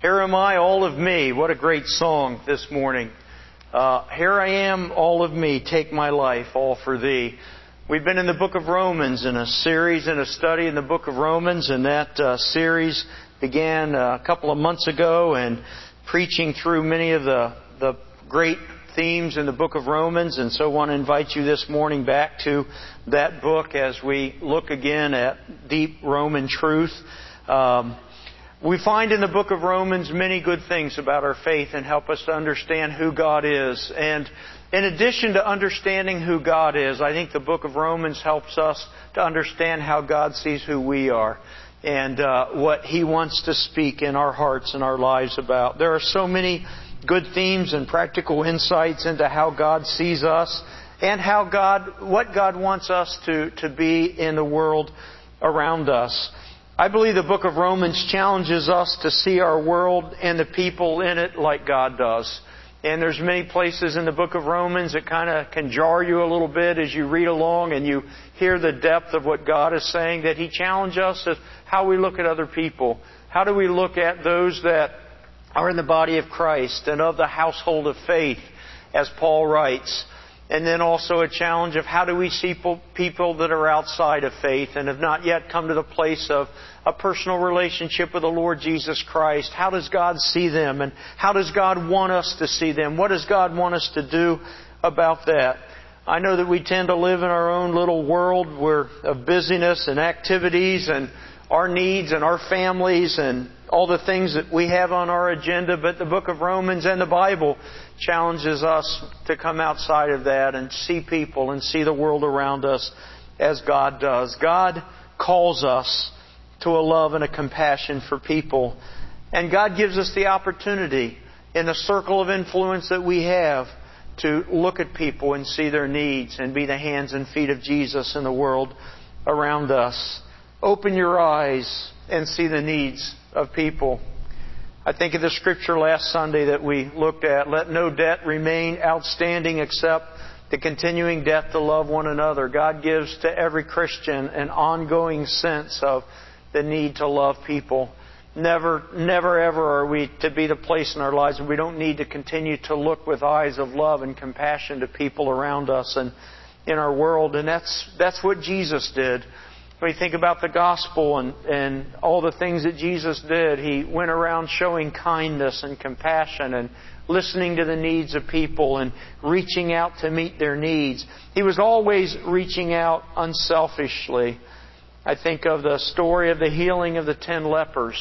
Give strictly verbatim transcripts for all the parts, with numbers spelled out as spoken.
Here am I, all of me. What a great song this morning. Uh, here I am, all of me. Take my life, all for Thee. We've been in the book of Romans in a series and a study in the book of Romans, and that uh, series began uh, a couple of months ago and preaching through many of the, the great themes in the book of Romans. And so I want to invite you this morning back to that book as we look again at deep Roman truth. Um, We find in the book of Romans many good things about our faith and help us to understand who God is. And in addition to understanding who God is, I think the book of Romans helps us to understand how God sees who we are and uh, what He wants to speak in our hearts and our lives about. There are so many good themes and practical insights into how God sees us and how God, what God wants us to, to be in the world around us. I believe the book of Romans challenges us to see our world and the people in it like God does. And there's many places in the book of Romans that kind of can jar you a little bit as you read along and you hear the depth of what God is saying, that He challenges us of how we look at other people. How do we look at those that are in the body of Christ and of the household of faith, as Paul writes. And then also a challenge of how do we see people that are outside of faith and have not yet come to the place of a personal relationship with the Lord Jesus Christ. How does God see them? And how does God want us to see them? What does God want us to do about that? I know that we tend to live in our own little world where of busyness and activities and our needs and our families and all the things that we have on our agenda, but the book of Romans and the Bible challenges us to come outside of that and see people and see the world around us as God does. God calls us to a love and a compassion for people. And God gives us the opportunity in the circle of influence that we have to look at people and see their needs and be the hands and feet of Jesus in the world around us. Open your eyes and see the needs of people. I think of the scripture last Sunday that we looked at. Let no debt remain outstanding except the continuing debt to love one another. God gives to every Christian an ongoing sense of the need to love people. Never, never ever are we to be the place in our lives where we don't need to continue to look with eyes of love and compassion to people around us and in our world. And that's, that's what Jesus did. When you think about the gospel and, and all the things that Jesus did, He went around showing kindness and compassion and listening to the needs of people and reaching out to meet their needs. He was always reaching out unselfishly. I think of the story of the healing of the ten lepers.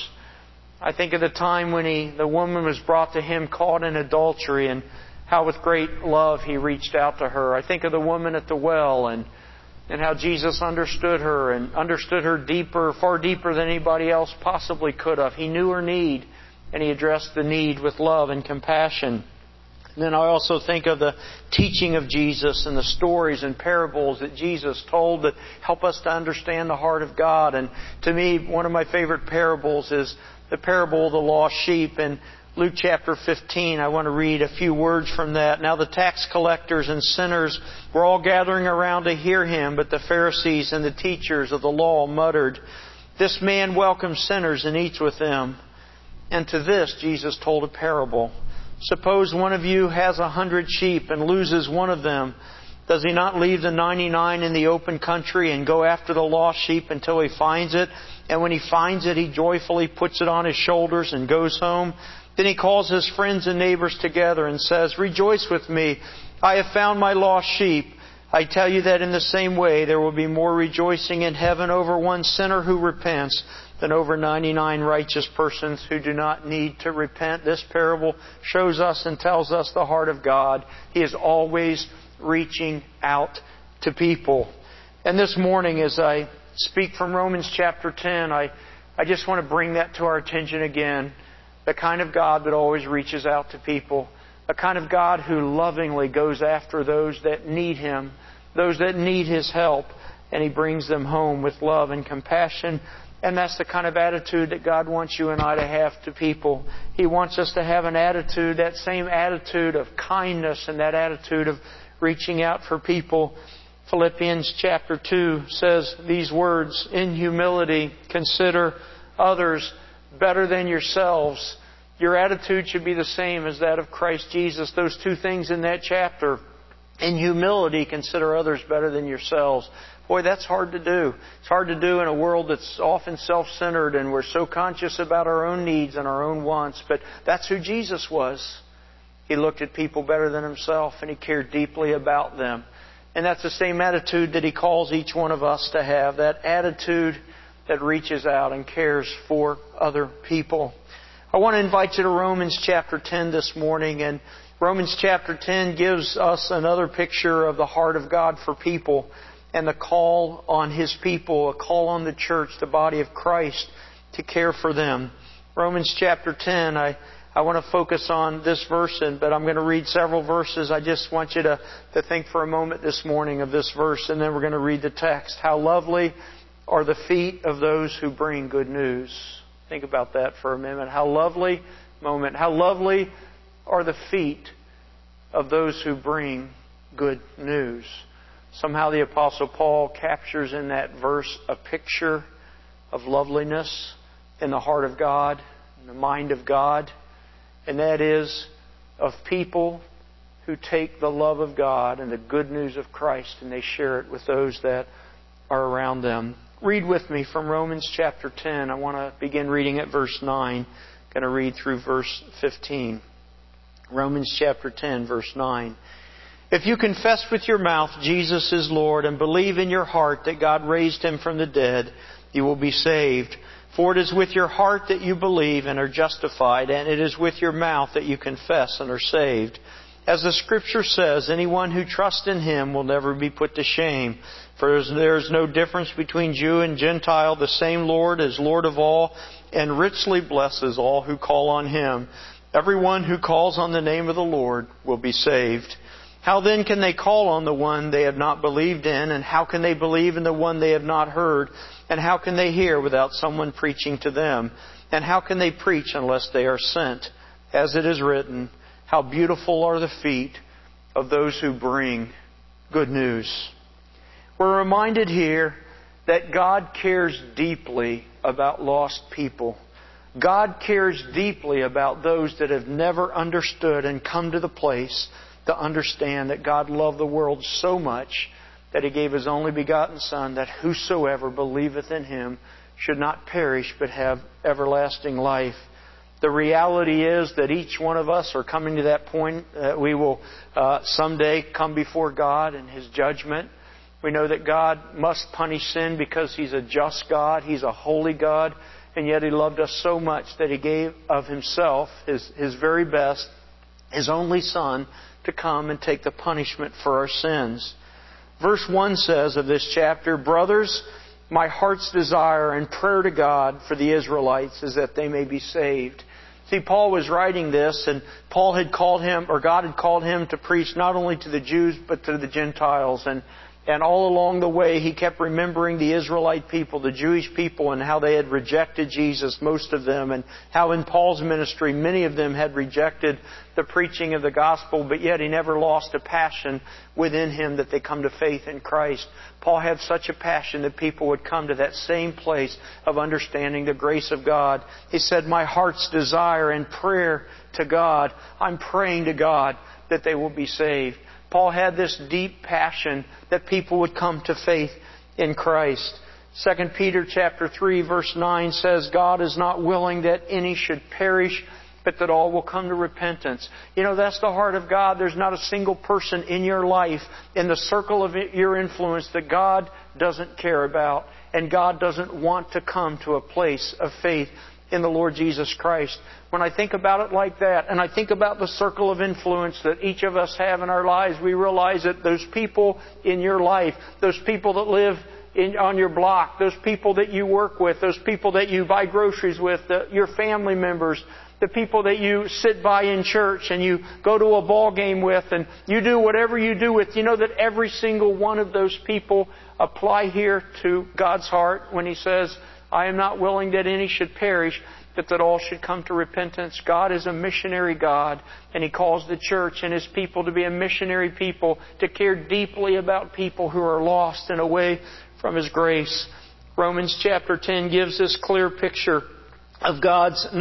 I think of the time when he, the woman was brought to Him caught in adultery and how with great love He reached out to her. I think of the woman at the well and And how Jesus understood her and understood her deeper, far deeper than anybody else possibly could have. He knew her need and He addressed the need with love and compassion. And then I also think of the teaching of Jesus and the stories and parables that Jesus told that help us to understand the heart of God. And to me, one of my favorite parables is the parable of the lost sheep. And Luke chapter fifteen, I want to read a few words from that. Now the tax collectors and sinners were all gathering around to hear Him, but the Pharisees and the teachers of the law muttered, "This man welcomes sinners and eats with them." And to this Jesus told a parable. Suppose one of you has a hundred sheep and loses one of them. Does he not leave the ninety-nine in the open country and go after the lost sheep until he finds it? And when he finds it, he joyfully puts it on his shoulders and goes home. Then he calls his friends and neighbors together and says, "Rejoice with me, I have found my lost sheep." I tell you that in the same way there will be more rejoicing in heaven over one sinner who repents than over ninety-nine righteous persons who do not need to repent. This parable shows us and tells us the heart of God. He is always reaching out to people. And this morning as I speak from Romans chapter ten, I, I just want to bring that to our attention again. The kind of God that always reaches out to people. A kind of God who lovingly goes after those that need Him, those that need His help, and He brings them home with love and compassion. And that's the kind of attitude that God wants you and I to have to people. He wants us to have an attitude, that same attitude of kindness and that attitude of reaching out for people. Philippians chapter two says these words, "In humility, consider others better than yourselves." Your attitude should be the same as that of Christ Jesus. Those two things in that chapter. In humility, consider others better than yourselves. Boy, that's hard to do. It's hard to do in a world that's often self-centered and we're so conscious about our own needs and our own wants. But that's who Jesus was. He looked at people better than Himself and He cared deeply about them. And that's the same attitude that He calls each one of us to have. That attitude that reaches out and cares for other people. I want to invite you to Romans chapter ten this morning. And Romans chapter ten gives us another picture of the heart of God for people and the call on His people, a call on the church, the body of Christ, to care for them. Romans chapter ten, I, I want to focus on this verse, but I'm going to read several verses. I just want you to, to think for a moment this morning of this verse, and then we're going to read the text. How lovely are the feet of those who bring good news. Think about that for a minute. How lovely moment. How lovely are the feet of those who bring good news. Somehow the Apostle Paul captures in that verse a picture of loveliness in the heart of God, in the mind of God, and that is of people who take the love of God and the good news of Christ and they share it with those that are around them. Read with me from Romans chapter ten. I want to begin reading at verse nine. I'm going to read through verse fifteen. Romans chapter ten, verse nine. If you confess with your mouth Jesus is Lord and believe in your heart that God raised Him from the dead, you will be saved. For it is with your heart that you believe and are justified, and it is with your mouth that you confess and are saved. As the Scripture says, anyone who trusts in Him will never be put to shame. For there is no difference between Jew and Gentile. The same Lord is Lord of all and richly blesses all who call on Him. Everyone who calls on the name of the Lord will be saved. How then can they call on the one they have not believed in? And how can they believe in the one they have not heard? And how can they hear without someone preaching to them? And how can they preach unless they are sent? As it is written, how beautiful are the feet of those who bring good news. We're reminded here that God cares deeply about lost people. God cares deeply about those that have never understood and come to the place to understand that God loved the world so much that He gave His only begotten Son, that whosoever believeth in Him should not perish but have everlasting life. The reality is that each one of us are coming to that point that we will uh, someday come before God in His judgment. We know that God must punish sin because He's a just God. He's a holy God. And yet He loved us so much that He gave of Himself, His, His very best, His only Son, to come and take the punishment for our sins. Verse one says of this chapter, Brothers, my heart's desire and prayer to God for the Israelites is that they may be saved. See, Paul was writing this, and Paul had called him, or God had called him to preach not only to the Jews, but to the Gentiles. And And all along the way, he kept remembering the Israelite people, the Jewish people, and how they had rejected Jesus, most of them, and how in Paul's ministry, many of them had rejected the preaching of the gospel, but yet he never lost a passion within him that they come to faith in Christ. Paul had such a passion that people would come to that same place of understanding the grace of God. He said, my heart's desire and prayer to God, I'm praying to God that they will be saved. Paul had this deep passion that people would come to faith in Christ. Second Peter chapter three verse nine says, God is not willing that any should perish, but that all will come to repentance. You know, that's the heart of God. There's not a single person in your life, in the circle of your influence, that God doesn't care about. And God doesn't want to come to a place of faith in the Lord Jesus Christ. When I think about it like that, and I think about the circle of influence that each of us have in our lives, we realize that those people in your life, those people that live in, on your block, those people that you work with, those people that you buy groceries with, the, your family members, the people that you sit by in church and you go to a ball game with and you do whatever you do with, you know that every single one of those people apply here to God's heart when He says, I am not willing that any should perish, but that all should come to repentance. God is a missionary God, and He calls the church and His people to be a missionary people, to care deeply about people who are lost and away from His grace. Romans chapter ten gives this clear picture of God's